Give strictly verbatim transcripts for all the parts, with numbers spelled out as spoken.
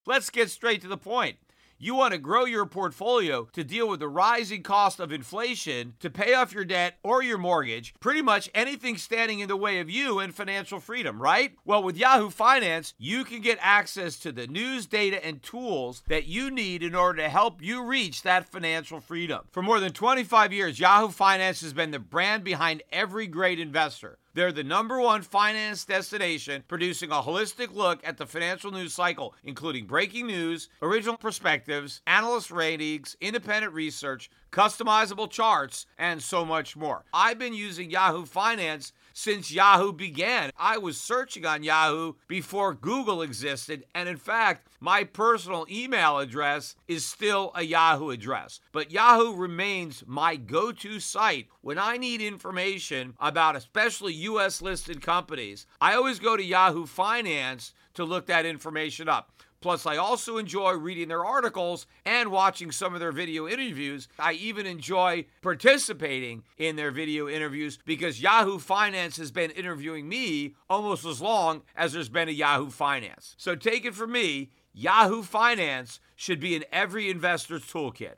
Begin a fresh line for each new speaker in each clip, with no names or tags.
Let's get straight to the point. You want to grow your portfolio to deal with the rising cost of inflation, to pay off your debt or your mortgage, pretty much anything standing in the way of you and financial freedom, right? Well, with Yahoo Finance, you can get access to the news, data, and tools that you need in order to help you reach that financial freedom. For more than twenty-five years, Yahoo Finance has been the brand behind every great investor. They're the number one finance destination, producing a holistic look at the financial news cycle, including breaking news, original perspectives, analyst ratings, independent research, customizable charts, and so much more. I've been using Yahoo Finance since Yahoo began. I was searching on Yahoo before Google existed, and in fact, my personal email address is still a Yahoo address. But Yahoo remains my go-to site when I need information about especially U S listed companies. I always go to Yahoo Finance to look that information up. Plus, I also enjoy reading their articles and watching some of their video interviews. I even enjoy participating in their video interviews because Yahoo Finance has been interviewing me almost as long as there's been a Yahoo Finance. So take it from me, Yahoo Finance should be in every investor's toolkit.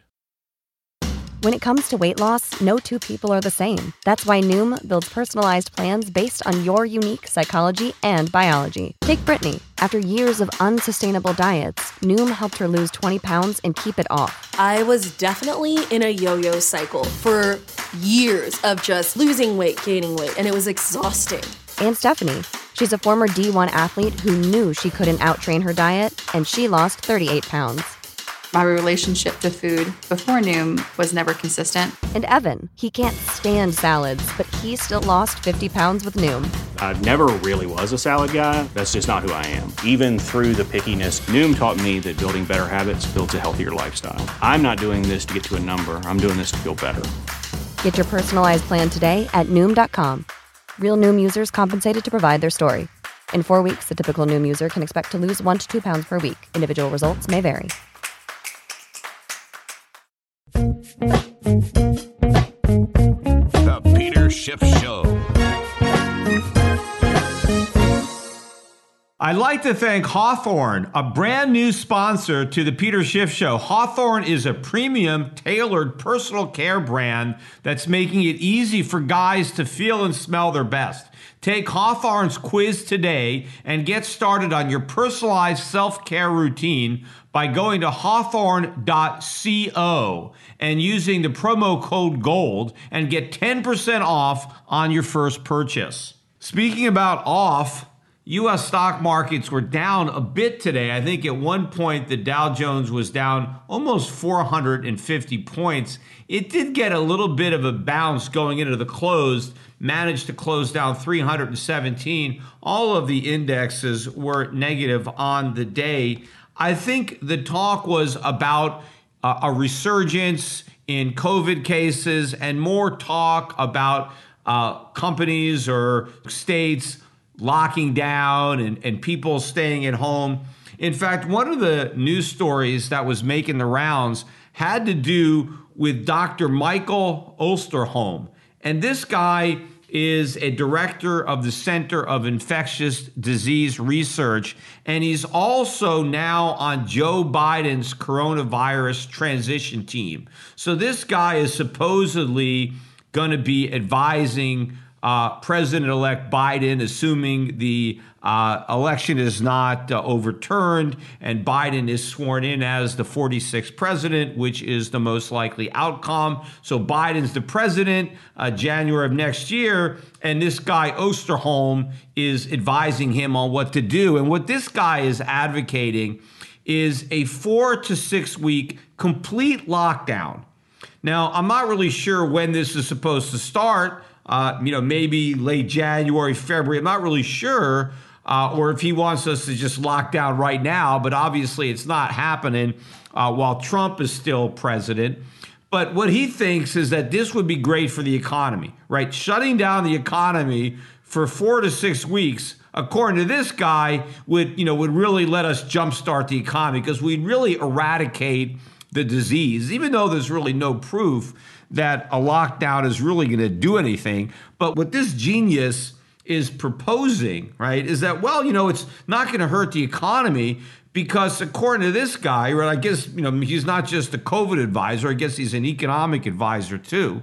When it comes to weight loss, no two people are the same. That's why Noom builds personalized plans based on your unique psychology and biology. Take Brittany. After years of unsustainable diets, Noom helped her lose twenty pounds and keep it off.
I was definitely in a yo-yo cycle for years of just losing weight, gaining weight, and it was exhausting.
And Stephanie. She's a former D one athlete who knew she couldn't out-train her diet, and she lost thirty-eight pounds.
My relationship to food before Noom was never consistent.
And Evan, he can't stand salads, but he still lost fifty pounds with Noom.
I never really was a salad guy. That's just not who I am. Even through the pickiness, Noom taught me that building better habits builds a healthier lifestyle. I'm not doing this to get to a number. I'm doing this to feel better.
Get your personalized plan today at Noom dot com. Real Noom users compensated to provide their story. In four weeks, the typical Noom user can expect to lose one to two pounds per week. Individual results may vary.
The Peter Schiff Show.
I'd like to thank Hawthorne, a brand new sponsor to the Peter Schiff Show. Hawthorne is a premium, tailored personal care brand that's making it easy for guys to feel and smell their best. Take Hawthorne's quiz today and get started on your personalized self-care routine by going to hawthorne dot co and using the promo code GOLD and get ten percent off on your first purchase. Speaking about off, U S stock markets were down a bit today. I think at one point the Dow Jones was down almost four hundred fifty points. It did get a little bit of a bounce going into the close, managed to close down three hundred seventeen. All of the indexes were negative on the day. I think the talk was about uh, a resurgence in COVID cases and more talk about uh, companies or states locking down and, and people staying at home. In fact, one of the news stories that was making the rounds had to do with Doctor Michael Osterholm. And this guy is a director of the Center of Infectious Disease Research, and he's also now on Joe Biden's coronavirus transition team. So this guy is supposedly going to be advising uh, President-elect Biden, assuming the uh, election is not uh, overturned and Biden is sworn in as the forty-sixth president, which is the most likely outcome. So Biden's the president uh, January of next year, and this guy Osterholm is advising him on what to do. And what this guy is advocating is a four to six week complete lockdown. Now, I'm not really sure when this is supposed to start. Uh, you know, maybe late January, February. I'm not really sure. Uh, or if he wants us to just lock down right now, but obviously it's not happening uh, while Trump is still president. But what he thinks is that this would be great for the economy, right? Shutting down the economy for four to six weeks, according to this guy, would, you know, would really let us jumpstart the economy because we'd really eradicate the disease, even though there's really no proof that a lockdown is really going to do anything. But what this genius is proposing, right, is that, well, you know, it's not going to hurt the economy Because according to this guy, right, I guess, you know, he's not just a COVID advisor, I guess he's an economic advisor too.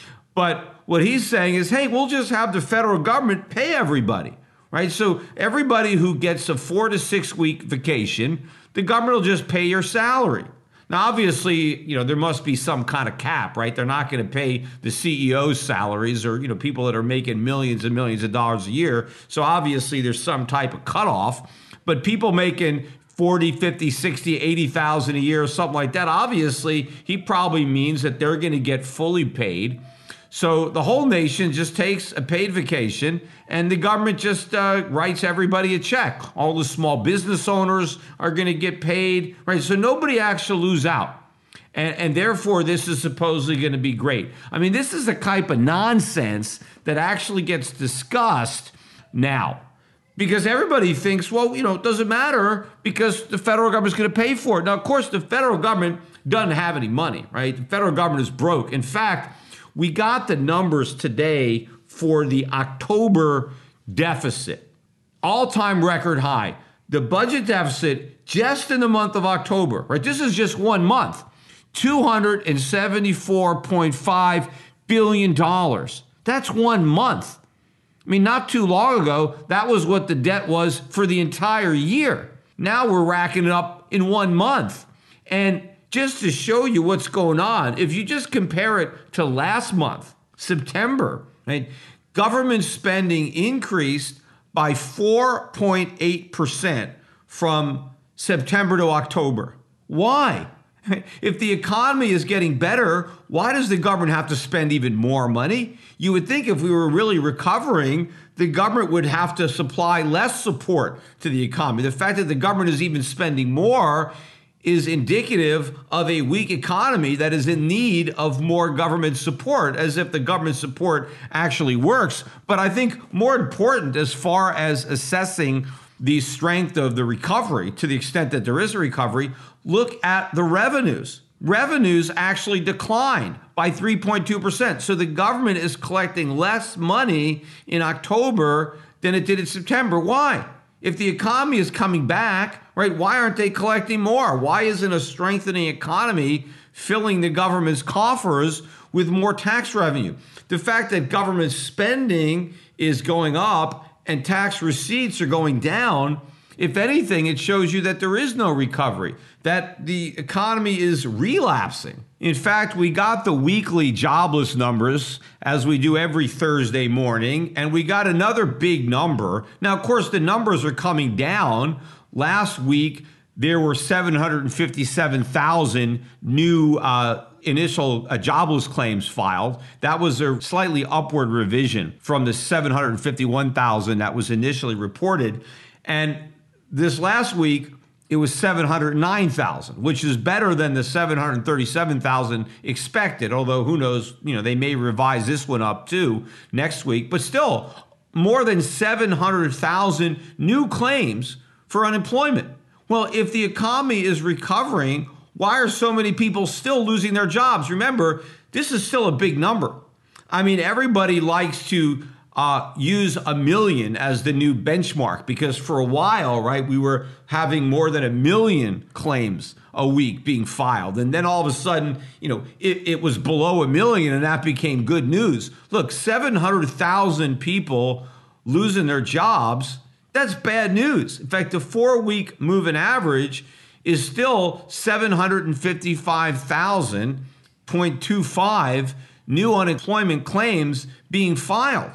But what he's saying is, hey, we'll just have the federal government pay everybody, right? So everybody who gets a four to six week vacation, the government will just pay your salary. Now, obviously, you know, there must be some kind of cap, right? They're not going to pay the C E O's salaries or, you know, people that are making millions and millions of dollars a year. So obviously there's some type of cutoff. But people making forty, fifty, sixty, eighty thousand a year or something like that, obviously he probably means that they're going to get fully paid. So the whole nation just takes a paid vacation and the government just uh, writes everybody a check. All the small business owners are going to get paid, right? So nobody actually lose out. And, and therefore, this is supposedly going to be great. I mean, this is the type of nonsense that actually gets discussed now. Because everybody thinks, well, you know, it doesn't matter because the federal government's going to pay for it. Now, of course, the federal government doesn't have any money, right? The federal government is broke. In fact, we got the numbers today for the October deficit. All-time record high. The budget deficit just in the month of October, right? This is just one month. two hundred seventy-four point five billion dollars. That's one month. I mean, not too long ago, that was what the debt was for the entire year. Now we're racking it up in one month. And just to show you what's going on, if you just compare it to last month, September, right, government spending increased by four point eight percent from September to October. Why? If the economy is getting better, why does the government have to spend even more money? You would think if we were really recovering, the government would have to supply less support to the economy. The fact that the government is even spending more is indicative of a weak economy that is in need of more government support, as if the government support actually works. But I think more important, as far as assessing the strength of the recovery, to the extent that there is a recovery, look at the revenues. Revenues actually declined by three point two percent. So the government is collecting less money in October than it did in September. Why? If the economy is coming back, right, why aren't they collecting more? Why isn't a strengthening economy filling the government's coffers with more tax revenue? The fact that government spending is going up and tax receipts are going down, if anything, it shows you that there is no recovery, that the economy is relapsing. In fact, we got the weekly jobless numbers as we do every Thursday morning, and we got another big number. Now, of course, the numbers are coming down. Last week, there were seven hundred fifty-seven thousand new uh, initial uh, jobless claims filed. That was a slightly upward revision from the seven hundred fifty-one thousand that was initially reported. And this last week, it was seven hundred nine thousand, which is better than the seven hundred thirty-seven thousand expected, although who knows, you know, they may revise this one up too next week. But still, more than seven hundred thousand new claims for unemployment. Well, if the economy is recovering, why are so many people still losing their jobs? Remember, this is still a big number. I mean, everybody likes to Uh, use a million as the new benchmark because for a while, right, we were having more than a million claims a week being filed. And then all of a sudden, you know, it, it was below a million and that became good news. Look, seven hundred thousand people losing their jobs, that's bad news. In fact, the four-week moving average is still seven hundred fifty-five thousand point two five new unemployment claims being filed.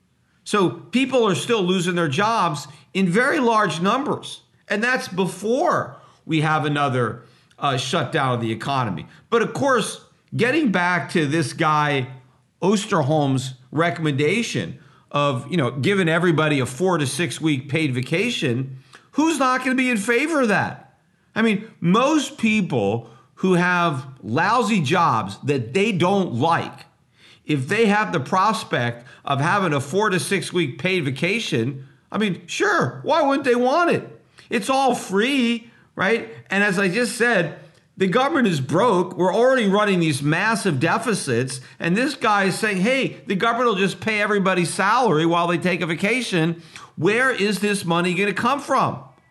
So people are still losing their jobs in very large numbers. And that's before we have another uh, shutdown of the economy. But of course, getting back to this guy Osterholm's recommendation of, you know, giving everybody a four to six week paid vacation, who's not going to be in favor of that? I mean, most people who have lousy jobs that they don't like, if they have the prospect of having a four to six week paid vacation, I mean, sure, why wouldn't they want it? It's all free, right? And as I just said, the government is broke. We're already running these massive deficits. And this guy is saying, hey, the government will just pay everybody's salary while they take a vacation. Where is this money going to come from?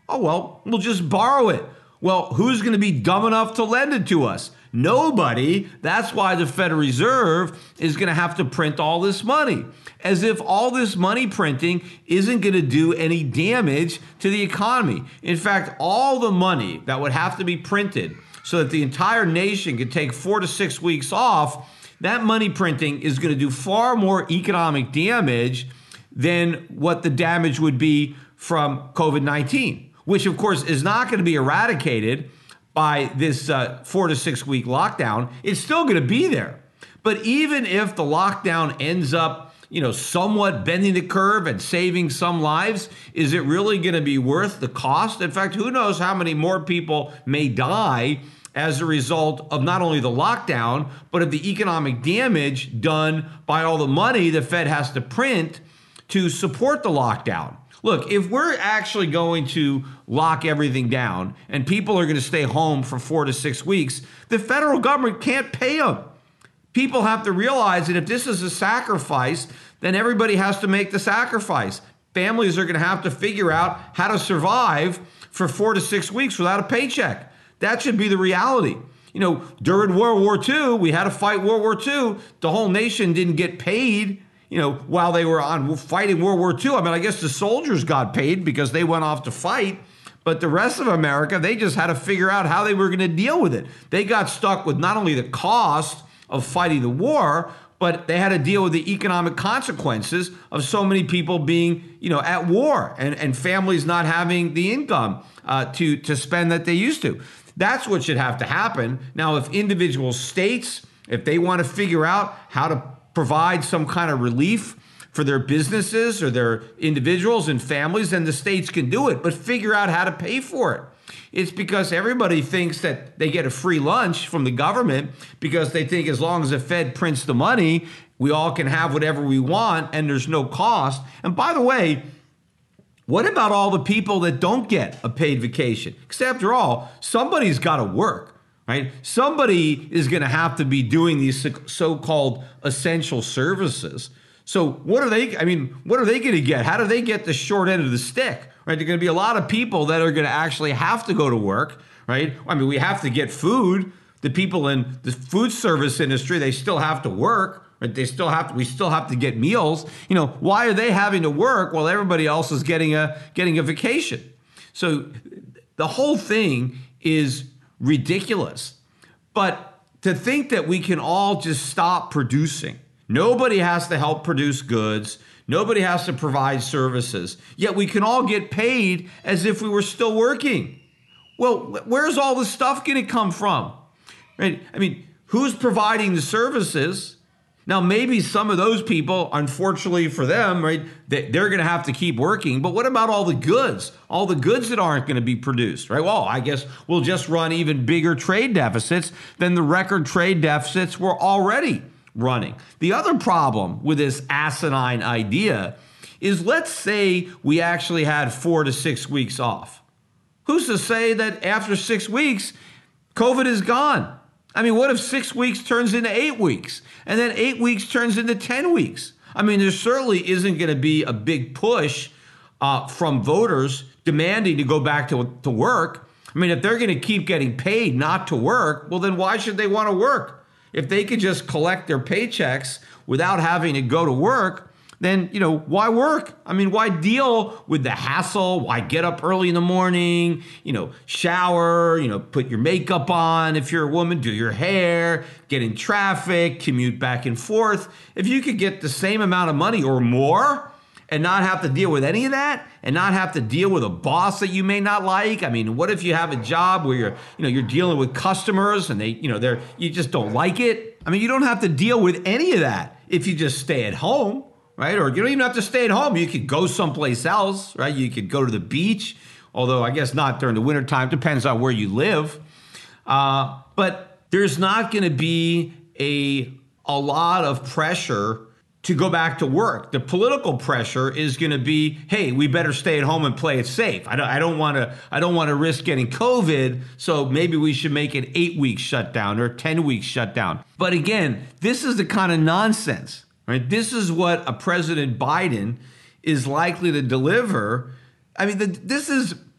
Oh, well, we'll just borrow it. Well, who's going to be dumb enough to lend it to us? Nobody. That's why the Federal Reserve is going to have to print all this money, as if all this money printing isn't going to do any damage to the economy. In fact, all the money that would have to be printed so that the entire nation could take four to six weeks off, that money printing is going to do far more economic damage than what the damage would be from COVID nineteen, which of course is not going to be eradicated by this uh, four to six week lockdown. It's still going to be there. But even if the lockdown ends up, you know, somewhat bending the curve and saving some lives, is it really going to be worth the cost? In fact, who knows how many more people may die as a result of not only the lockdown, but of the economic damage done by all the money the Fed has to print to support the lockdown. Look, if we're actually going to lock everything down and people are going to stay home for four to six weeks, the federal government can't pay them. People have to realize that if this is a sacrifice, then everybody has to make the sacrifice. Families are going to have to figure out how to survive for four to six weeks without a paycheck. That should be the reality. You know, during World War Two, we had to fight World War Two. The whole nation didn't get paid, you know, while they were on fighting World War Two. I mean, I guess the soldiers got paid because they went off to fight, but the rest of America, they just had to figure out how they were going to deal with it. They got stuck with not only the cost of fighting the war, but they had to deal with the economic consequences of so many people being, you know, at war and, and families not having the income uh, to, to spend that they used to. That's what should have to happen. Now, if individual states, if they want to figure out how to provide some kind of relief for their businesses or their individuals and families, then the states can do it, but figure out how to pay for it. It's because everybody thinks that they get a free lunch from the government because they think as long as the Fed prints the money, we all can have whatever we want and there's no cost. And by the way, what about all the people that don't get a paid vacation? Because after all, somebody's got to work, right? Somebody is going to have to be doing these so-called essential services. So what are they, I mean, what are they going to get? How do they get the short end of the stick, right? There are going to be a lot of people that are going to actually have to go to work, right? I mean, we have to get food. The people in the food service industry, they still have to work. Right? They still have to, we still have to get meals. You know, why are they having to work while everybody else is getting a getting a vacation? So the whole thing is ridiculous. But to think that we can all just stop producing, nobody has to help produce goods, nobody has to provide services, yet we can all get paid as if we were still working. Well, where's all this stuff going to come from? Right? I mean, who's providing the services? Now, maybe some of those people, unfortunately for them, right, they're going to have to keep working. But what about all the goods? All the goods that aren't going to be produced, right? Well, I guess we'll just run even bigger trade deficits than the record trade deficits we're already running. The other problem with this asinine idea is, let's say we actually had four to six weeks off. Who's to say that after six weeks, COVID is gone? I mean, what if six weeks turns into eight weeks and then eight weeks turns into ten weeks? I mean, there certainly isn't going to be a big push uh, from voters demanding to go back to, to work. I mean, if they're going to keep getting paid not to work, well, then why should they want to work? If they could just collect their paychecks without having to go to work, then, you know, why work? I mean, why deal with the hassle? Why get up early in the morning, you know, shower, you know, put your makeup on if you're a woman, do your hair, get in traffic, commute back and forth. If you could get the same amount of money or more and not have to deal with any of that and not have to deal with a boss that you may not like. I mean, what if you have a job where you're, you know, you're dealing with customers and they, you know, they're, you just don't like it. I mean, you don't have to deal with any of that if you just stay at home. Right? Or you don't even have to stay at home. You could go someplace else, right? You could go to the beach, although I guess not during the wintertime. Depends on where you live. Uh, but there's not going to be a, a lot of pressure to go back to work. The political pressure is going to be, hey, we better stay at home and play it safe. I don't, I don't want to, I don't want to risk getting COVID. So maybe we should make an eight week shutdown or ten week shutdown. But again, this is the kind of nonsense. Right? This is what a President Biden is likely to deliver. I mean, the, this is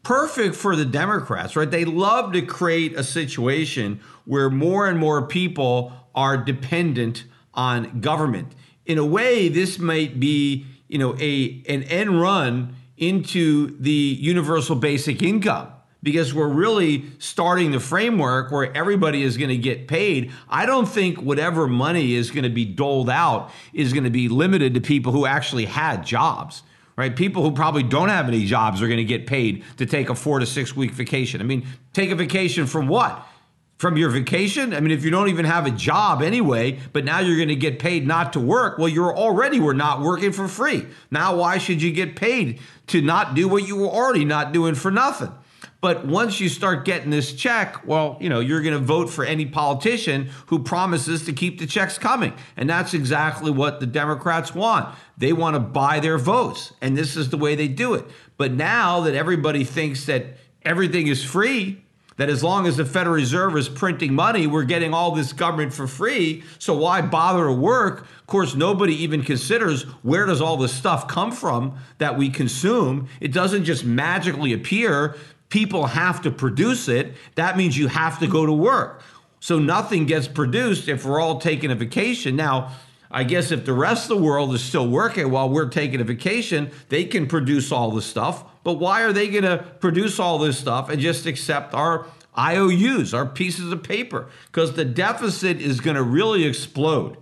perfect for the Democrats, right? They love to create a situation where more and more people are dependent on government. In a way, this might be, you know, a an end run into the universal basic income, because we're really starting the framework where everybody is going to get paid. I don't think whatever money is going to be doled out is going to be limited to people who actually had jobs, right? People who probably don't have any jobs are going to get paid to take a four to six week vacation. I mean, take a vacation from what? From your vacation? I mean, if you don't even have a job anyway, but now you're going to get paid not to work, well, you're already were not working for free. Now, why should you get paid to not do what you were already not doing for nothing? But once you start getting this check, well, you know, you're going to vote for any politician who promises to keep the checks coming. And that's exactly what the Democrats want. They want to buy their votes. And this is the way they do it. But now that everybody thinks that everything is free, that as long as the Federal Reserve is printing money, we're getting all this government for free. So why bother to work? Of course, nobody even considers where does all this stuff come from that we consume. It doesn't just magically appear. People have to produce it. That means you have to go to work. So nothing gets produced if we're all taking a vacation. Now, I guess if the rest of the world is still working while we're taking a vacation, they can produce all this stuff. But why are they going to produce all this stuff and just accept our I O Us, our pieces of paper? Because the deficit is going to really explode.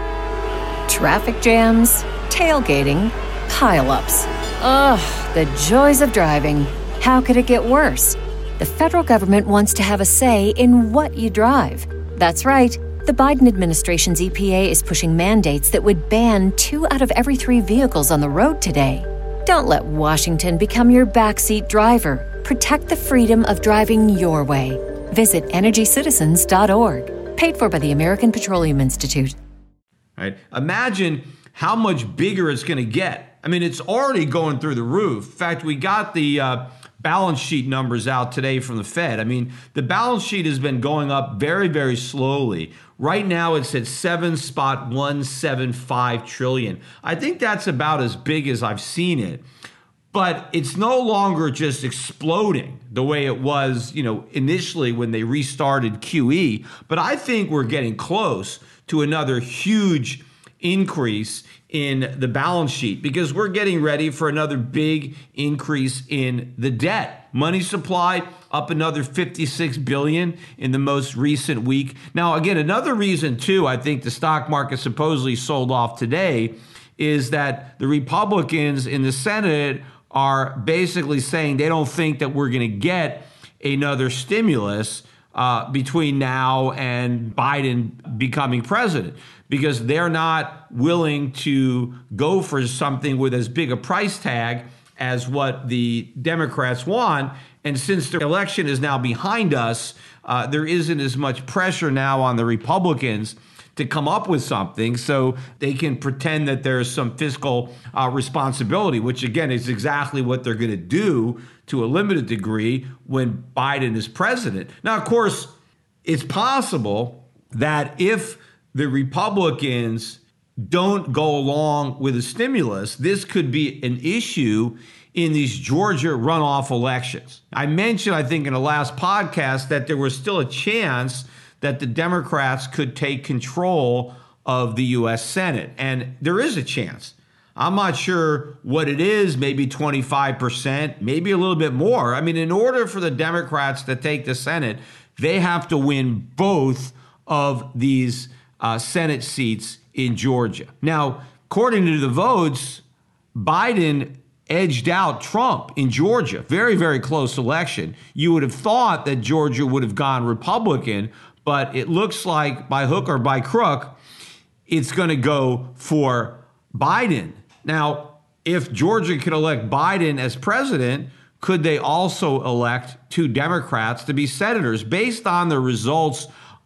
Traffic jams, tailgating, pileups. Ugh, the joys of driving. How could it get worse? The federal government wants to have a say in what you drive. That's right. The Biden administration's E P A is pushing mandates that would ban two out of every three vehicles on the road today. Don't let Washington become your backseat driver. Protect the freedom of driving your way. Visit energy citizens dot org. Paid for by the American Petroleum Institute.
Right? Imagine how much bigger it's going to get. I mean, it's already going through the roof. In fact, we got the uh, balance sheet numbers out today from the Fed. I mean, the balance sheet has been going up very, very slowly. Right now, it's at seven point one seven five trillion. I think that's about as big as I've seen it. But it's no longer just exploding the way it was, you know, initially when they restarted Q E. But I think we're getting close to another huge increase in the balance sheet because we're getting ready for another big increase in the debt. Money supply up another fifty-six billion dollars in the most recent week. Now, again, another reason, too, I think the stock market supposedly sold off today is that the Republicans in the Senate are basically saying they don't think that we're going to get another stimulus uh, between now and Biden becoming president, because they're not willing to go for something with as big a price tag as what the Democrats want. And since the election is now behind us, uh, there isn't as much pressure now on the Republicans to come up with something so they can pretend that there's some fiscal uh, responsibility, which again is exactly what they're going to do to a limited degree when Biden is president. Now, of course, it's possible that if the Republicans don't go along with a stimulus, this could be an issue in these Georgia runoff elections. I mentioned, I think in the last podcast, that there was still a chance that the Democrats could take control of the U S Senate. And there is a chance. I'm not sure what it is, maybe twenty-five percent, maybe a little bit more. I mean, in order for the Democrats to take the Senate, they have to win both of these uh, Senate seats in Georgia. Now, according to the votes, Biden edged out Trump in Georgia. Very, very close election. You would have thought that Georgia would have gone Republican, but it looks like by hook or by crook, it's going to go for Biden. Now, if Georgia could elect Biden as president, could they also elect two Democrats to be senators? Based on the results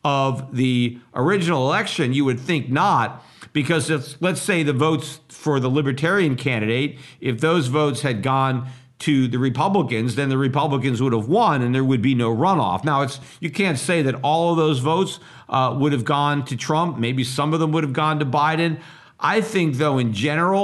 of the original election, you would think not, because if, let's say the votes for the Libertarian candidate, if those votes had gone to the Republicans, then the Republicans would have won and there would be no runoff. Now, it's you can't say that all of those votes uh, would have gone to Trump. Maybe some of them would have gone to Biden. I think, though, in general,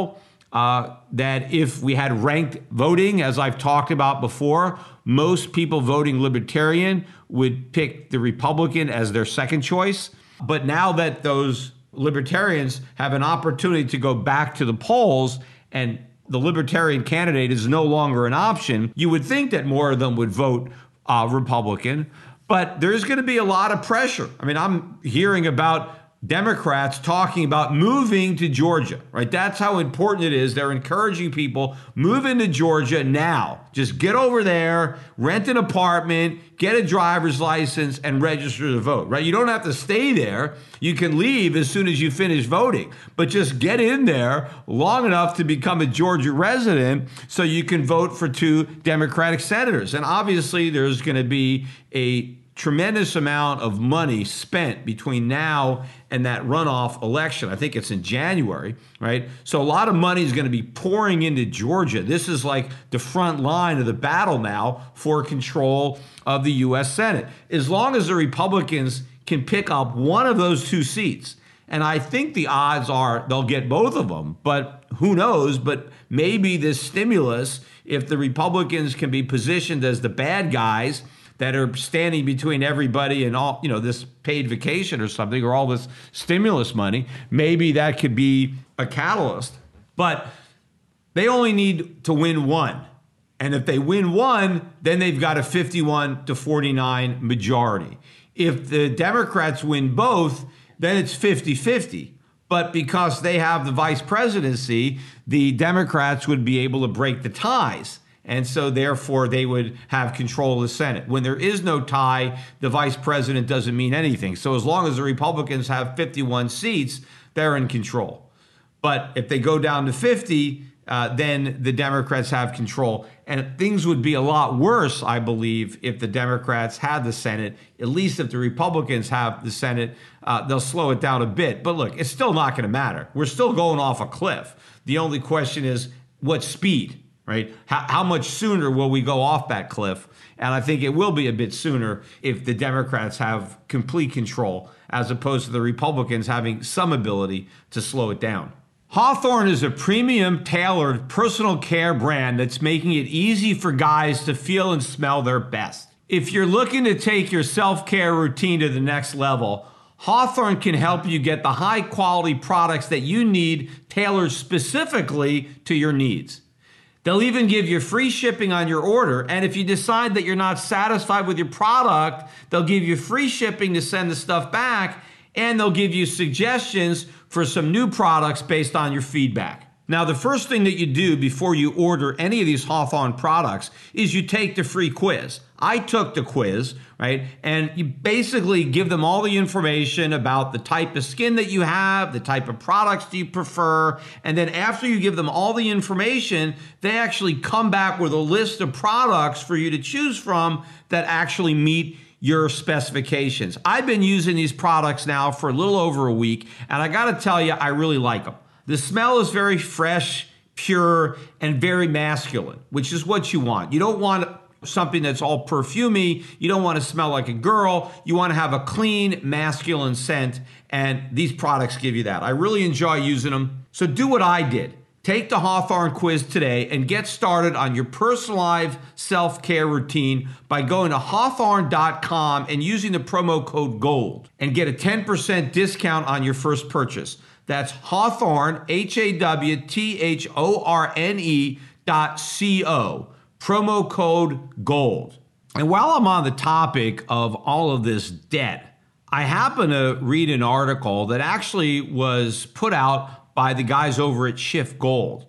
uh, that if we had ranked voting, as I've talked about before, most people voting Libertarian would pick the Republican as their second choice. But now that those Libertarians have an opportunity to go back to the polls and the Libertarian candidate is no longer an option, you would think that more of them would vote uh, Republican. But there's going to be a lot of pressure. I mean, I'm hearing about Democrats talking about moving to Georgia, right? That's how important it is. They're encouraging people, move into Georgia now. Just get over there, rent an apartment, get a driver's license, and register to vote, right? You don't have to stay there. You can leave as soon as you finish voting, but just get in there long enough to become a Georgia resident so you can vote for two Democratic senators. And obviously, there's going to be a tremendous amount of money spent between now and that runoff election. I think it's in January, right? So a lot of money is going to be pouring into Georgia. This is like the front line of the battle now for control of the U S Senate. As long as the Republicans can pick up one of those two seats, and I think the odds are they'll get both of them, but who knows? But maybe this stimulus, if the Republicans can be positioned as the bad guys that are standing between everybody and all, you know, this paid vacation or something, or all this stimulus money, maybe that could be a catalyst. But they only need to win one. And if they win one, then they've got a fifty-one to forty-nine majority. If the Democrats win both, then it's fifty-fifty. But because they have the vice presidency, the Democrats would be able to break the ties. And so, therefore, they would have control of the Senate. When there is no tie, the vice president doesn't mean anything. So as long as the Republicans have fifty-one seats, they're in control. But if they go down to fifty, uh, then the Democrats have control. And things would be a lot worse, I believe, if the Democrats had the Senate. At least if the Republicans have the Senate, uh, they'll slow it down a bit. But look, it's still not going to matter. We're still going off a cliff. The only question is what speed? Right? How, how much sooner will we go off that cliff? And I think it will be a bit sooner if the Democrats have complete control, as opposed to the Republicans having some ability to slow it down. Hawthorne is a premium tailored personal care brand that's making it easy for guys to feel and smell their best. If you're looking to take your self-care routine to the next level, Hawthorne can help you get the high quality products that you need tailored specifically to your needs. They'll even give you free shipping on your order. And if you decide that you're not satisfied with your product, they'll give you free shipping to send the stuff back. And they'll give you suggestions for some new products based on your feedback. Now, the first thing that you do before you order any of these Hawthorne products is you take the free quiz. I took the quiz, right? And you basically give them all the information about the type of skin that you have, the type of products do you prefer. And then after you give them all the information, they actually come back with a list of products for you to choose from that actually meet your specifications. I've been using these products now for a little over a week, and I got to tell you, I really like them. The smell is very fresh, pure, and very masculine, which is what you want. You don't want something that's all perfumey. You don't want to smell like a girl. You want to have a clean, masculine scent, and these products give you that. I really enjoy using them. So do what I did. Take the Hawthorne quiz today and get started on your personalized self-care routine by going to hawthorne dot com and using the promo code GOLD and get a ten percent discount on your first purchase. That's Hawthorne, H A W T H O R N E dot C O, promo code GOLD. And while I'm on the topic of all of this debt, I happen to read an article that actually was put out by the guys over at Shift Gold.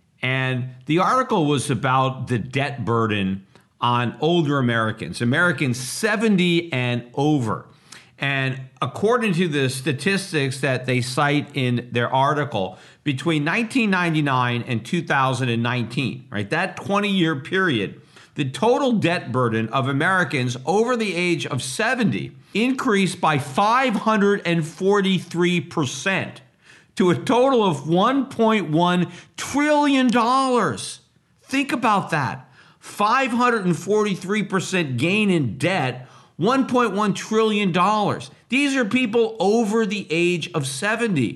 And the article was about the debt burden on older Americans, Americans seventy and over. And according to the statistics that they cite in their article, between nineteen ninety-nine and two thousand nineteen, right, that twenty-year period, the total debt burden of Americans over the age of seventy increased by five hundred forty-three percent to a total of one point one trillion dollars. Think about that. five hundred forty-three percent gain in debt, one point one trillion dollars. These are people over the age of seventy.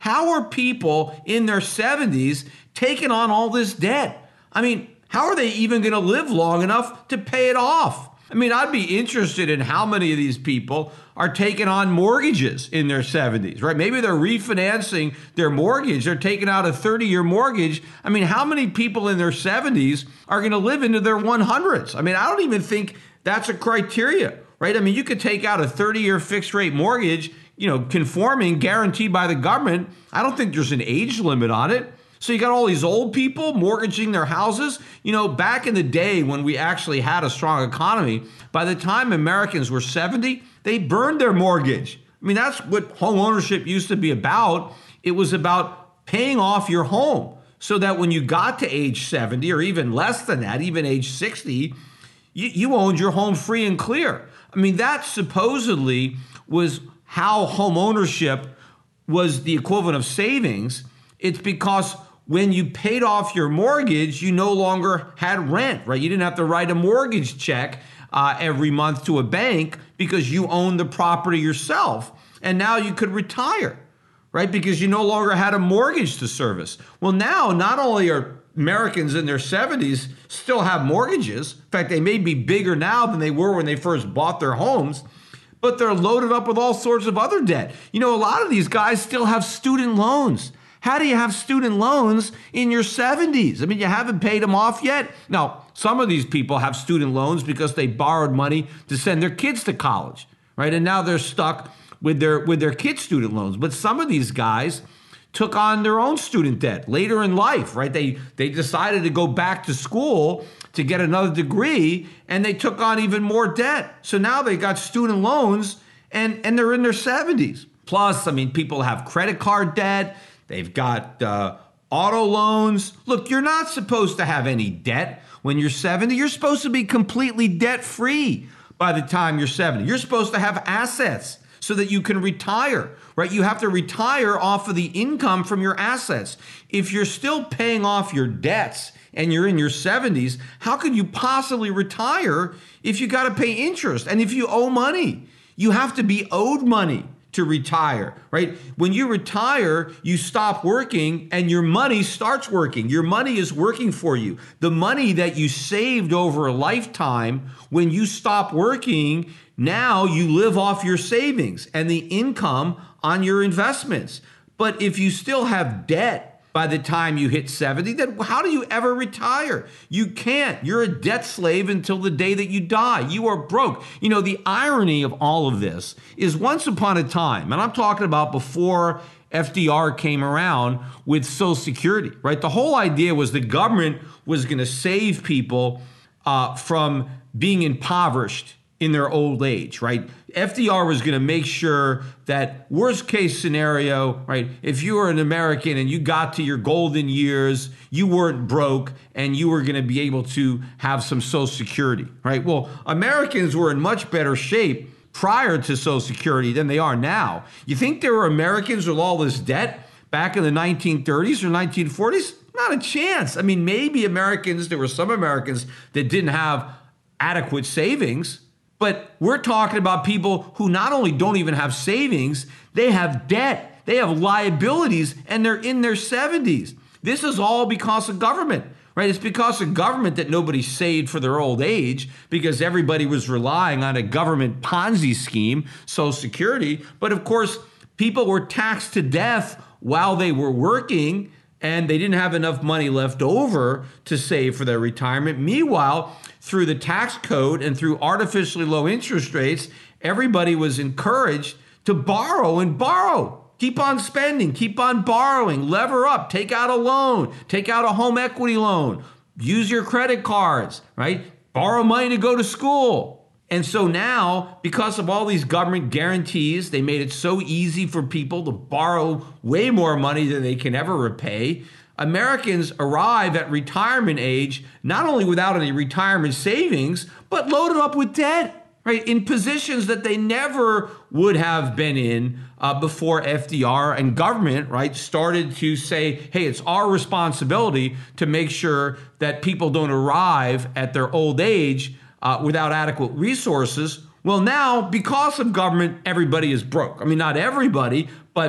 How are people in their seventies taking on all this debt? I mean, how are they even going to live long enough to pay it off? I mean, I'd be interested in how many of these people are taking on mortgages in their seventies, right? Maybe they're refinancing their mortgage. They're taking out a thirty-year mortgage. I mean, how many people in their seventies are going to live into their hundreds? I mean, I don't even think that's a criteria, right? I mean, you could take out a thirty-year fixed rate mortgage, you know, conforming, guaranteed by the government. I don't think there's an age limit on it. So you got all these old people mortgaging their houses. You know, back in the day when we actually had a strong economy, by the time Americans were seventy, they burned their mortgage. I mean, that's what home ownership used to be about. It was about paying off your home so that when you got to age seventy or even less than that, even age sixty, you, you owned your home free and clear. I mean, that supposedly was how home ownership was the equivalent of savings. It's because when you paid off your mortgage, you no longer had rent, right? You didn't have to write a mortgage check uh, every month to a bank because you owned the property yourself. And now you could retire, right? Because you no longer had a mortgage to service. Well, now not only are Americans in their seventies still have mortgages, in fact, they may be bigger now than they were when they first bought their homes, but they're loaded up with all sorts of other debt. You know, a lot of these guys still have student loans. How do you have student loans in your seventies? I mean, you haven't paid them off yet. Now, some of these people have student loans because they borrowed money to send their kids to college, right? And now they're stuck with their with their kids' student loans. But some of these guys took on their own student debt later in life, right? They they decided to go back to school to get another degree, and they took on even more debt. So now they got student loans, and, and they're in their seventies. Plus, I mean, people have credit card debt. They've got uh, auto loans. Look, you're not supposed to have any debt when you're seventy. You're supposed to be completely debt-free by the time you're seventy. You're supposed to have assets so that you can retire, right? You have to retire off of the income from your assets. If you're still paying off your debts and you're in your seventies, how could you possibly retire if you got to pay interest? And if you owe money, you have to be owed money to retire, right? When you retire, you stop working and your money starts working. Your money is working for you. The money that you saved over a lifetime, when you stop working, now you live off your savings and the income on your investments. But if you still have debt by the time you hit seventy, then how do you ever retire? You can't. You're a debt slave until the day that you die. You are broke. You know, the irony of all of this is once upon a time, and I'm talking about before F D R came around with Social Security, right? The whole idea was the government was going to save people uh, from being impoverished in their old age, right? F D R was going to make sure that worst case scenario, right? If you were an American and you got to your golden years, you weren't broke and you were going to be able to have some Social Security, right? Well, Americans were in much better shape prior to Social Security than they are now. You think there were Americans with all this debt back in the nineteen thirties or nineteen forties? Not a chance. I mean, maybe Americans, there were some Americans that didn't have adequate savings. But we're talking about people who not only don't even have savings, they have debt, they have liabilities, and they're in their seventies. This is all because of government, right? It's because of government that nobody saved for their old age because everybody was relying on a government Ponzi scheme, Social Security. But of course, people were taxed to death while they were working and they didn't have enough money left over to save for their retirement. Meanwhile, through the tax code and through artificially low interest rates, everybody was encouraged to borrow and borrow. Keep on spending, keep on borrowing, lever up, take out a loan, take out a home equity loan, use your credit cards, right? Borrow money to go to school. And so now, because of all these government guarantees, they made it so easy for people to borrow way more money than they can ever repay. Americans arrive at retirement age not only without any retirement savings, but loaded up with debt, right? In positions that they never would have been in uh, before F D R and government, right, started to say, hey, it's our responsibility to make sure that people don't arrive at their old age uh, without adequate resources. Well, now, because of government, everybody is broke. I mean, not everybody, but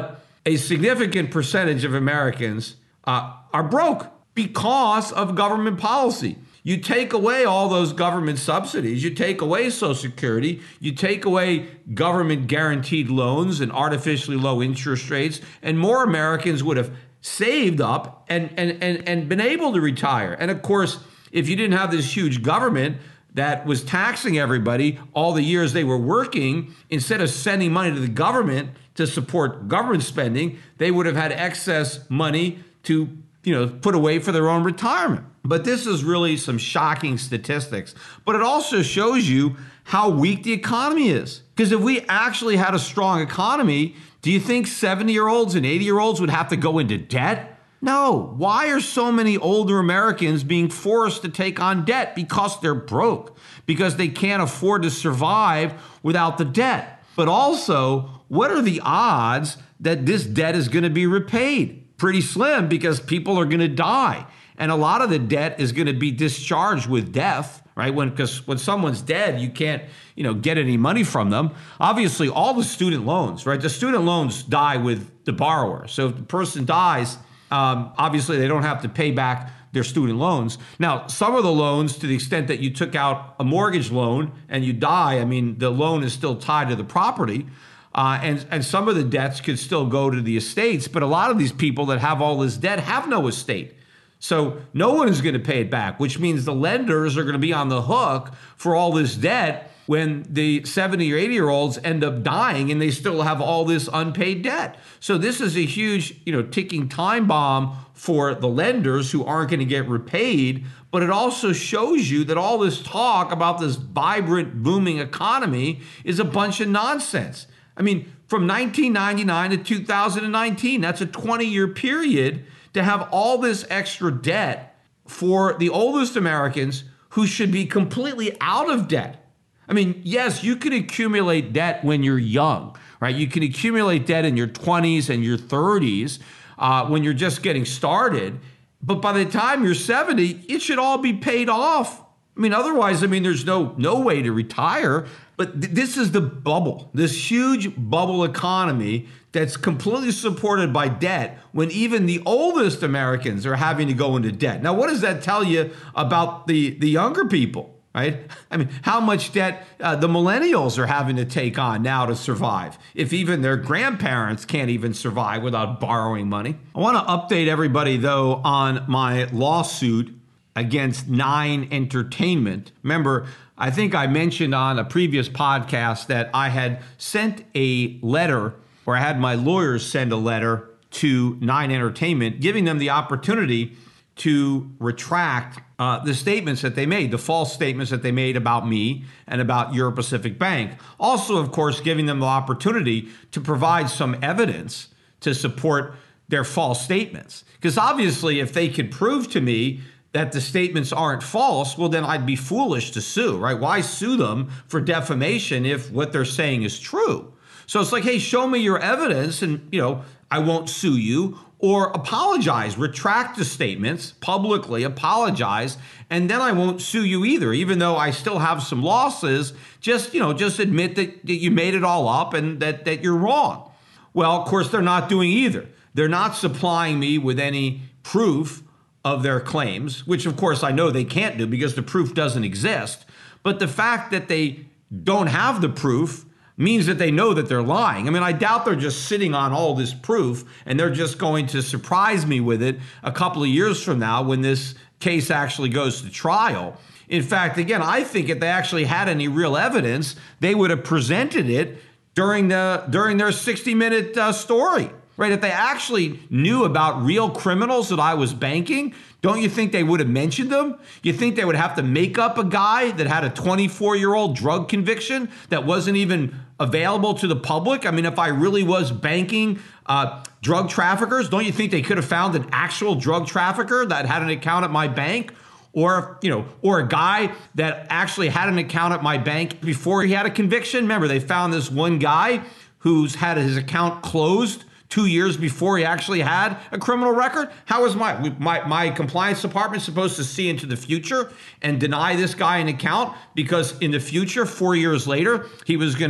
a significant percentage of Americans uh, are broke because of government policy. You take away all those government subsidies, you take away Social Security, you take away government guaranteed loans and artificially low interest rates, and more Americans would have saved up and, and, and, and been able to retire. And of course, if you didn't have this huge government that was taxing everybody all the years they were working, instead of sending money to the government to support government spending, they would have had excess money to, you know, put away for their own retirement. But this is really some shocking statistics. But it also shows you how weak the economy is. Because if we actually had a strong economy, do you think seventy-year-olds and eighty-year-olds would have to go into debt? No. Why are so many older Americans being forced to take on debt? Because they're broke. Because they can't afford to survive without the debt. But also, what are the odds that this debt is going to be repaid? Pretty slim, because people are going to die. And a lot of the debt is going to be discharged with death, right? When, because when someone's dead, you can't, you know, get any money from them. Obviously, all the student loans, right? The student loans die with the borrower. So if the person dies, um, obviously they don't have to pay back their student loans. Now, some of the loans, to the extent that you took out a mortgage loan and you die, I mean, the loan is still tied to the property. Uh, and, and some of the debts could still go to the estates. But a lot of these people that have all this debt have no estate. So no one is going to pay it back, which means the lenders are going to be on the hook for all this debt when the seventy or eighty year olds end up dying and they still have all this unpaid debt. So this is a huge, you know, ticking time bomb for the lenders who aren't going to get repaid. But it also shows you that all this talk about this vibrant, booming economy is a bunch of nonsense. I mean, from nineteen ninety-nine to two thousand nineteen, that's a twenty year period to have all this extra debt for the oldest Americans who should be completely out of debt. I mean, yes, you can accumulate debt when you're young, right? You can accumulate debt in your twenties and your thirties uh, when you're just getting started. But by the time you're seventy, it should all be paid off. I mean, otherwise, I mean, there's no no way to retire. But th- this is the bubble, this huge bubble economy that's completely supported by debt when even the oldest Americans are having to go into debt. Now, what does that tell you about the, the younger people, right? I mean, how much debt uh, the millennials are having to take on now to survive, if even their grandparents can't even survive without borrowing money. I want to update everybody, though, on my lawsuit against Nine Entertainment. Remember, I think I mentioned on a previous podcast that I had sent a letter, or I had my lawyers send a letter to Nine Entertainment, giving them the opportunity to retract uh, the statements that they made, the false statements that they made about me and about Euro Pacific Bank. Also, of course, giving them the opportunity to provide some evidence to support their false statements. Because obviously, if they could prove to me that the statements aren't false, well, then I'd be foolish to sue, right? Why sue them for defamation if what they're saying is true? So it's like, hey, show me your evidence and, you know, I won't sue you, or apologize, retract the statements publicly, apologize, and then I won't sue you either, even though I still have some losses. Just, you know, just admit that, that you made it all up and that, that you're wrong. Well, of course, they're not doing either. They're not supplying me with any proof of their claims, which of course I know they can't do because the proof doesn't exist. But the fact that they don't have the proof means that they know that they're lying. I mean, I doubt they're just sitting on all this proof and they're just going to surprise me with it a couple of years from now when this case actually goes to trial. In fact, again, I think if they actually had any real evidence, they would have presented it during the during their sixty minute uh, story. Right? If they actually knew about real criminals that I was banking, don't you think they would have mentioned them? You think they would have to make up a guy that had a twenty-four year old drug conviction that wasn't even available to the public? I mean, if I really was banking uh, drug traffickers, don't you think they could have found an actual drug trafficker that had an account at my bank? Or, you know, or a guy that actually had an account at my bank before he had a conviction? Remember, they found this one guy who's had his account closed two years before he actually had a criminal record. How is my, my my compliance department supposed to see into the future and deny this guy an account because in the future, four years later, he was going to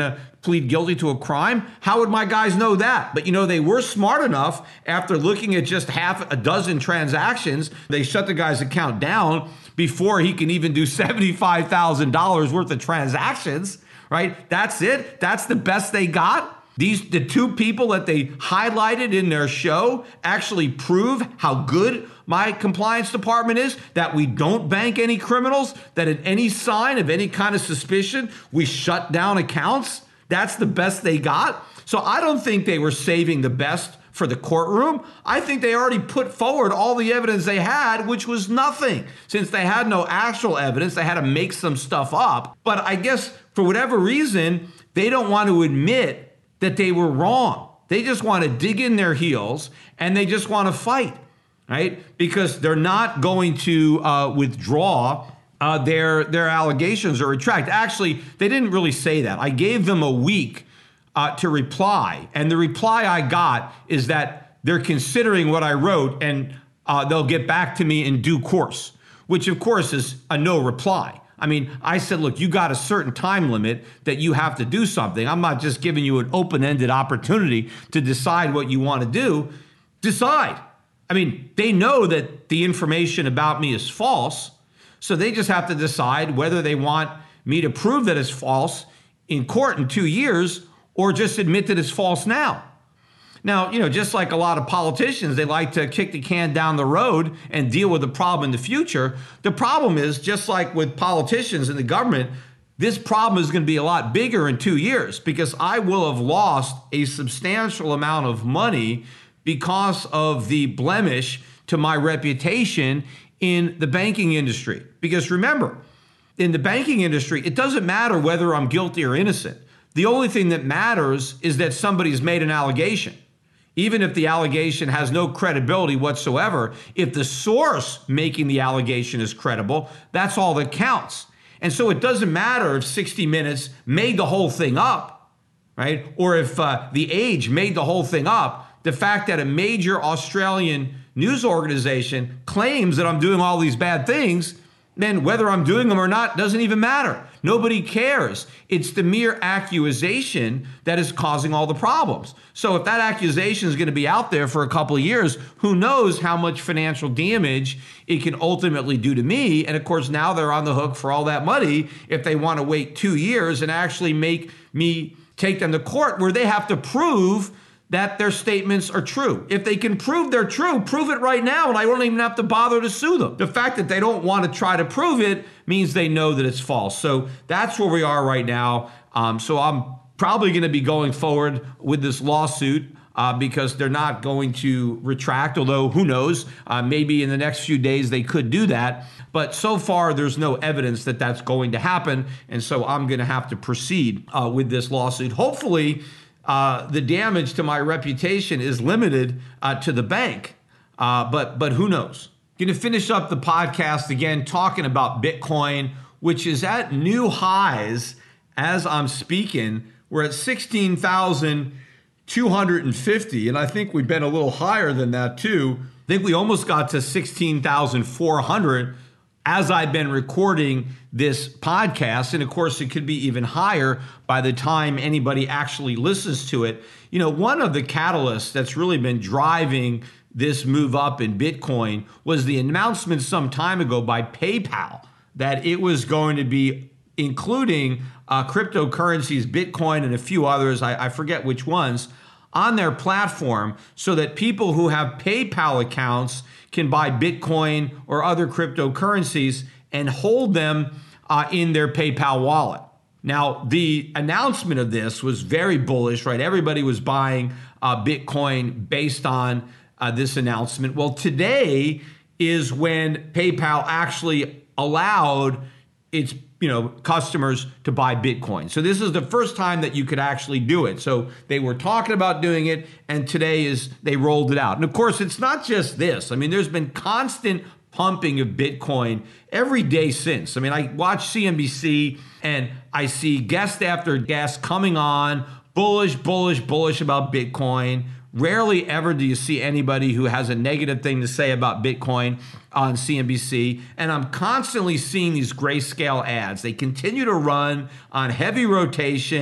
plead guilty to a crime? How would my guys know that? But you know, they were smart enough after looking at just half a dozen transactions, they shut the guy's account down before he can even do seventy-five thousand dollars worth of transactions, right? That's it. That's the best they got. These, the two people that they highlighted in their show actually prove how good my compliance department is, that we don't bank any criminals, that at any sign of any kind of suspicion, we shut down accounts. That's the best they got. So I don't think they were saving the best for the courtroom. I think they already put forward all the evidence they had, which was nothing. Since they had no actual evidence, they had to make some stuff up. But I guess for whatever reason, they don't want to admit that they were wrong. They just want to dig in their heels and they just want to fight, right? Because they're not going to uh, withdraw uh, their, their allegations or retract. Actually, they didn't really say that. I gave them a week uh, to reply. And the reply I got is that they're considering what I wrote and uh, they'll get back to me in due course, which of course is a no reply. I mean, I said, look, you got a certain time limit that you have to do something. I'm not just giving you an open-ended opportunity to decide what you want to do. Decide. I mean, they know that the information about me is false, so they just have to decide whether they want me to prove that it's false in court in two years or just admit that it's false now. Now, you know, just like a lot of politicians, they like to kick the can down the road and deal with the problem in the future. The problem is, just like with politicians in the government, this problem is going to be a lot bigger in two years because I will have lost a substantial amount of money because of the blemish to my reputation in the banking industry. Because remember, in the banking industry, it doesn't matter whether I'm guilty or innocent. The only thing that matters is that somebody's made an allegation. Even if the allegation has no credibility whatsoever, if the source making the allegation is credible, that's all that counts. And so it doesn't matter if sixty minutes made the whole thing up, right? Or if uh, The Age made the whole thing up. The fact that a major Australian news organization claims that I'm doing all these bad things, then whether I'm doing them or not doesn't even matter. Nobody cares. It's the mere accusation that is causing all the problems. So if that accusation is going to be out there for a couple of years, who knows how much financial damage it can ultimately do to me. And of course, now they're on the hook for all that money if they want to wait two years and actually make me take them to court where they have to prove that their statements are true. If they can prove they're true, prove it right now, and I won't even have to bother to sue them. The fact that they don't want to try to prove it means they know that it's false. So that's where we are right now. Um, so I'm probably going to be going forward with this lawsuit uh, because they're not going to retract, although who knows, uh, maybe in the next few days they could do that. But so far, there's no evidence that that's going to happen. And so I'm going to have to proceed uh, with this lawsuit. Hopefully, Uh, the damage to my reputation is limited uh, to the bank, uh, but but who knows? Going to finish up the podcast again talking about Bitcoin, which is at new highs as I'm speaking. We're at sixteen thousand two hundred fifty, and I think we've been a little higher than that too. I think we almost got to sixteen thousand four hundred as I've been recording this podcast. And of course, it could be even higher by the time anybody actually listens to it. You know, one of the catalysts that's really been driving this move up in Bitcoin was the announcement some time ago by PayPal that it was going to be including uh, cryptocurrencies, Bitcoin, and a few others, I, I forget which ones, on their platform so that people who have PayPal accounts can buy Bitcoin or other cryptocurrencies and hold them uh, in their PayPal wallet. Now, the announcement of this was very bullish, right? Everybody was buying uh, Bitcoin based on uh, this announcement. Well, today is when PayPal actually allowed its you know, customers to buy Bitcoin. So this is the first time that you could actually do it. So they were talking about doing it, and today is they rolled it out. And of course, it's not just this. I mean, there's been constant pumping of Bitcoin every day since. I mean, I watch C N B C and I see guest after guest coming on, bullish, bullish, bullish about Bitcoin. Rarely ever do you see anybody who has a negative thing to say about Bitcoin on C N B C. And I'm constantly seeing these grayscale ads. They continue to run on heavy rotation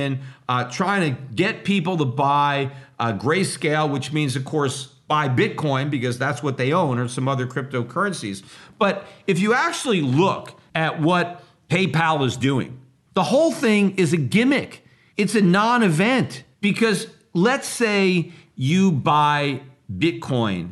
uh, trying to get people to buy uh, Grayscale, which means, of course, buy Bitcoin because that's what they own, or some other cryptocurrencies. But if you actually look at what PayPal is doing, the whole thing is a gimmick. It's a non-event, because let's say you buy Bitcoin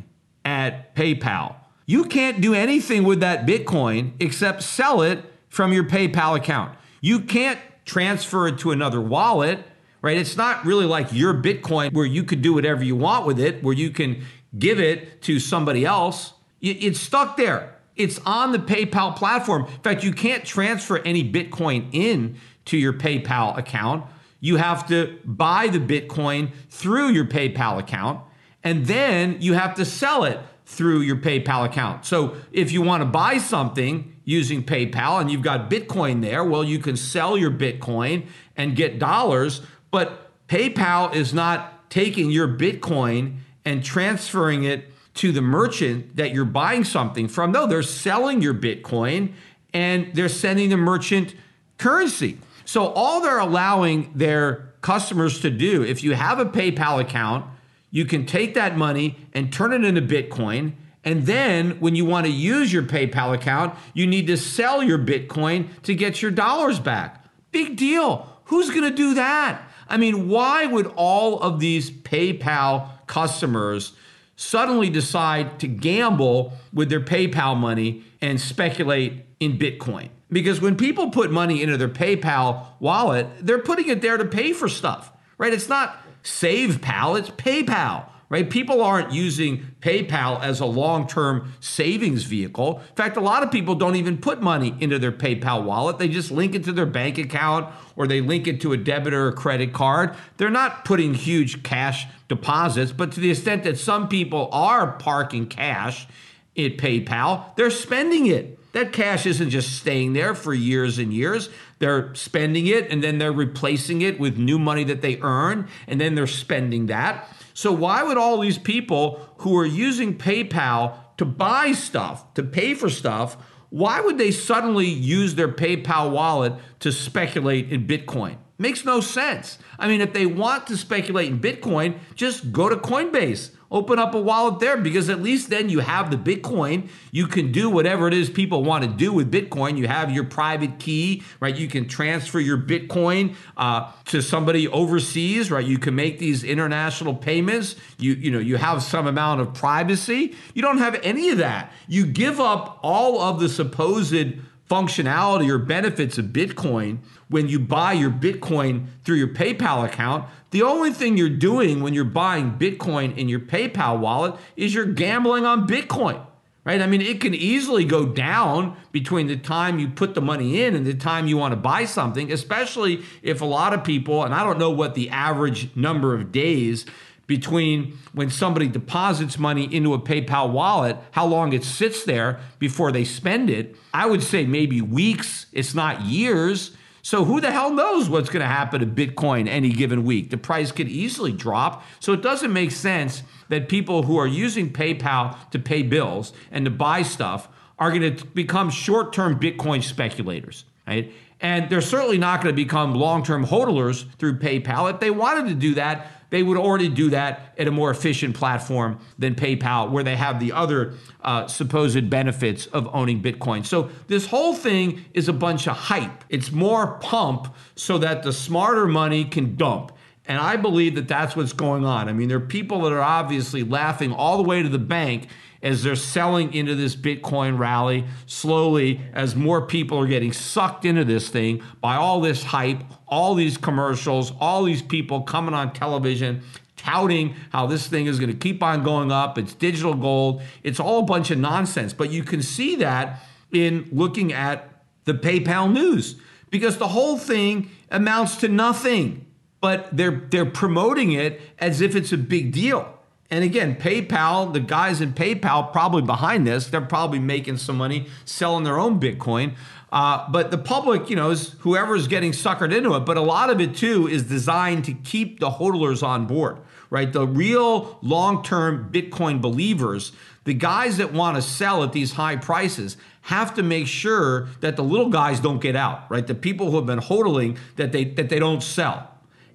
at PayPal. You can't do anything with that Bitcoin except sell it from your PayPal account. You can't transfer it to another wallet, right? It's not really like your Bitcoin where you could do whatever you want with it, where you can give it to somebody else. It's stuck there. It's on the PayPal platform. In fact, you can't transfer any Bitcoin in to your PayPal account. You have to buy the Bitcoin through your PayPal account, and then you have to sell it through your PayPal account. So if you want to buy something using PayPal and you've got Bitcoin there, well, you can sell your Bitcoin and get dollars, but PayPal is not taking your Bitcoin and transferring it to the merchant that you're buying something from. No, they're selling your Bitcoin and they're sending the merchant currency. So all they're allowing their customers to do, if you have a PayPal account, you can take that money and turn it into Bitcoin. And then when you want to use your PayPal account, you need to sell your Bitcoin to get your dollars back. Big deal. Who's going to do that? I mean, why would all of these PayPal customers suddenly decide to gamble with their PayPal money and speculate in Bitcoin? Because when people put money into their PayPal wallet, they're putting it there to pay for stuff, right? It's not SavePal, it's PayPal, right? People aren't using PayPal as a long-term savings vehicle. In fact, a lot of people don't even put money into their PayPal wallet. They just link it to their bank account, or they link it to a debit or a credit card. They're not putting huge cash deposits, but to the extent that some people are parking cash at PayPal, they're spending it. That cash isn't just staying there for years and years. They're spending it, and then they're replacing it with new money that they earn, and then they're spending that. So why would all these people who are using PayPal to buy stuff, to pay for stuff, why would they suddenly use their PayPal wallet to speculate in Bitcoin? Makes no sense. I mean, if they want to speculate in Bitcoin, just go to Coinbase. Open up a wallet there, because at least then you have the Bitcoin. You can do whatever it is people want to do with Bitcoin. You have your private key, right? You can transfer your Bitcoin uh, to somebody overseas, right? You can make these international payments. You, you know, you have some amount of privacy. You don't have any of that. You give up all of the supposed functionality or benefits of Bitcoin when you buy your Bitcoin through your PayPal account. The only thing you're doing when you're buying Bitcoin in your PayPal wallet is you're gambling on Bitcoin, right? I mean, it can easily go down between the time you put the money in and the time you want to buy something, especially if a lot of people, and I don't know what the average number of days between when somebody deposits money into a PayPal wallet, how long it sits there before they spend it. I would say maybe weeks, it's not years. So who the hell knows what's going to happen to Bitcoin any given week? The price could easily drop. So it doesn't make sense that people who are using PayPal to pay bills and to buy stuff are going to become short-term Bitcoin speculators, right? And they're certainly not going to become long-term hodlers through PayPal. If they wanted to do that, they would already do that at a more efficient platform than PayPal, where they have the other uh, supposed benefits of owning Bitcoin. So this whole thing is a bunch of hype. It's more pump so that the smarter money can dump. And I believe that that's what's going on. I mean, there are people that are obviously laughing all the way to the bank as they're selling into this Bitcoin rally slowly, as more people are getting sucked into this thing by all this hype, all these commercials, all these people coming on television touting how this thing is going to keep on going up. It's digital gold. It's all a bunch of nonsense. But you can see that in looking at the PayPal news, because the whole thing amounts to nothing, but they're they're promoting it as if it's a big deal. And again, PayPal, the guys in PayPal probably behind this, they're probably making some money selling their own Bitcoin. Uh, but the public, you know, is whoever's getting suckered into it. But a lot of it, too, is designed to keep the hodlers on board, right? The real long-term Bitcoin believers, the guys that want to sell at these high prices, have to make sure that the little guys don't get out, right? The people who have been hodling, that they that they don't sell.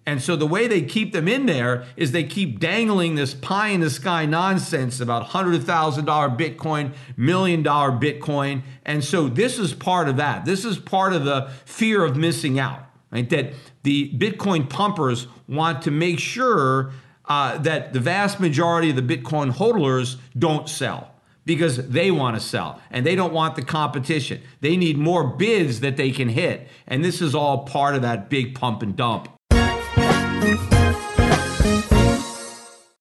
And so the way they keep them in there is they keep dangling this pie in the sky nonsense about one hundred thousand dollars Bitcoin, million dollar Bitcoin. And so this is part of that. This is part of the fear of missing out, right? That the Bitcoin pumpers want to make sure uh, that the vast majority of the Bitcoin hodlers don't sell, because they want to sell and they don't want the competition. They need more bids that they can hit. And this is all part of that big pump and dump.